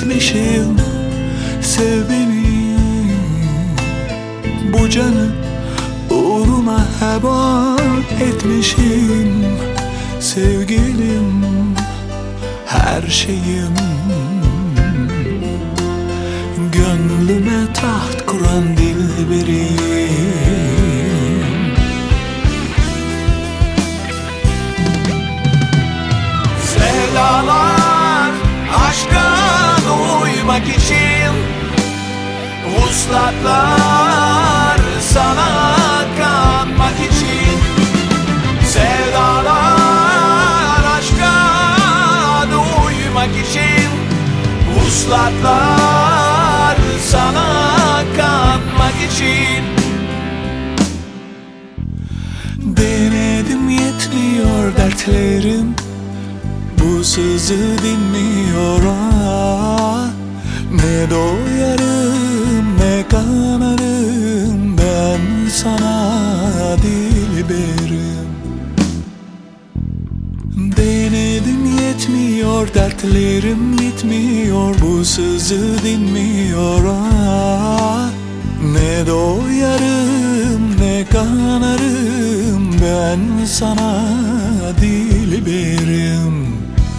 etmişim. Sev beni, bu canı uğruna heba etmişim. Sevgilim, her şeyim, gönlüme taht kuran dilberim. Sevdalar aşka uymak için, vuslatlar sana kanmak için. Sevdalar aşka uymak için, vuslatlar sana kanmak için. Denedim yetmiyor dertlerim, bu sızı dinmiyor ah. Ne doyarım ne kanarım ben sana dilberim. Denedim yetmiyor dertlerim bitmiyor, bu sızı dinmiyor ah. Ne doyarım ne kanarım ben sana dilberim.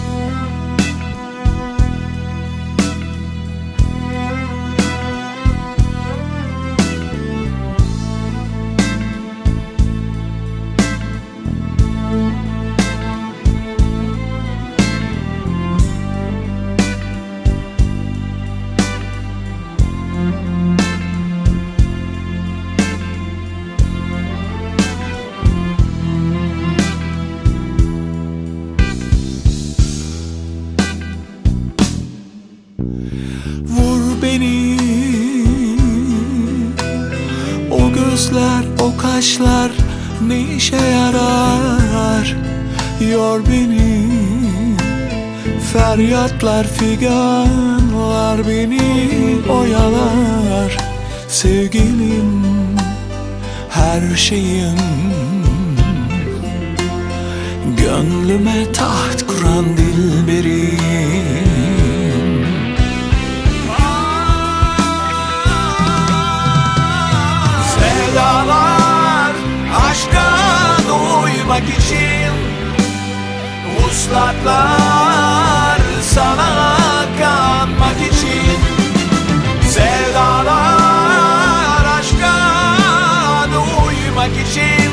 Vur beni, o gözler, o kaşlar ne işe yarar? Yor beni, feryatlar, figanlar beni oyalar. Sevgilim, her şeyim, gönlüme taht kuran dilberim. Sevdalar aşka uymak için, vuslatlar sana kanmak için. Sevdalar aşka uymak için,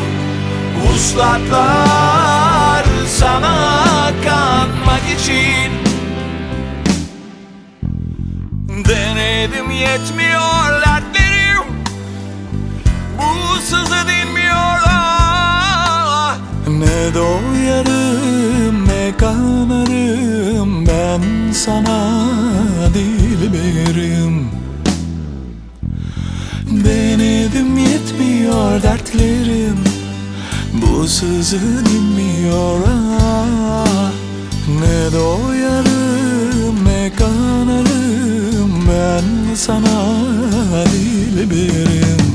vuslatlar sana kanmak için. Denedim yetmiyor dertlerim, bu sızı dinmiyor ah. Ne doyarım ne kanarım ben sana dilberim. Denedim yetmiyor dertlerim, bu sızı dinmiyor ah. Ne doyarım ne kanarım ben sana dilberim.